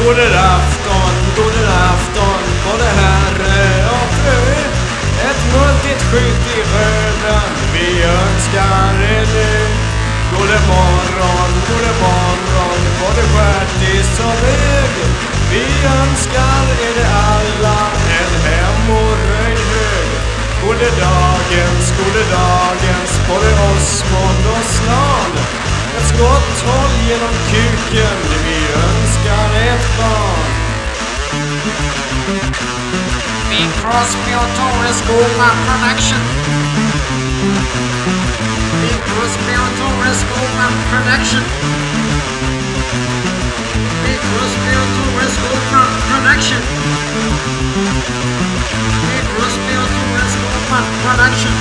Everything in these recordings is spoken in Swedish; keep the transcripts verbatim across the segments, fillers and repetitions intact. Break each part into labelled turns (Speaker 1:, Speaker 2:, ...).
Speaker 1: God afton, god afton, både herre och fru. Ett multigt skjut i röden vi önskar er nu. God morgon, god morgon, både stjärtis och rög. Vi önskar er det alla en hemorröjd hög. Gode dagens, gode dagens, både Osmond och Slan. Ett skotthåll genom kuken, vi önskar ett barn.
Speaker 2: Bing Crosby och Torres Goldman Production. Bing Crosby och Torres Goldman Production. Bing Crosby och Torres Goldman Production. Bing Crosby och Torres Goldman Production.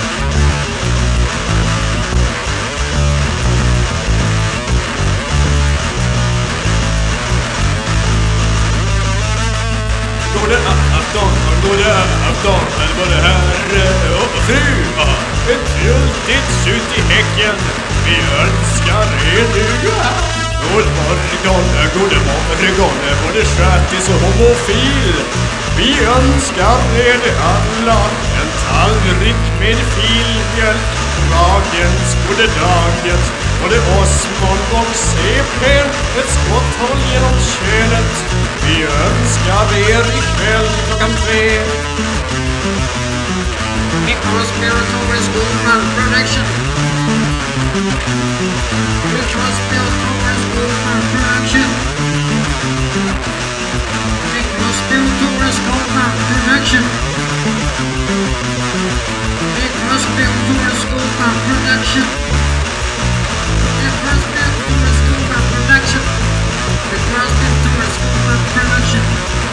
Speaker 1: God afton, god afton, både herre och fru. Ett fjultigt tjut i häcken, vi önskar er nu. God morgon, god morgon, både stjärtis och homofil. Vi önskar er det alla en tallrik med filmjölk. Dagens, gode dagens, både Osmond och C P. Ett skotthåll genom könet. Vi önskar er ikväll klockan tre.
Speaker 2: Nicholas Torres Goldman Production. Nicholas Torres Goldman Production. Nicholas Torres Goldman Production. Nicholas Torres Goldman Production. Nicholas Torres Goldman Production. Nicholas Torres Goldman Production.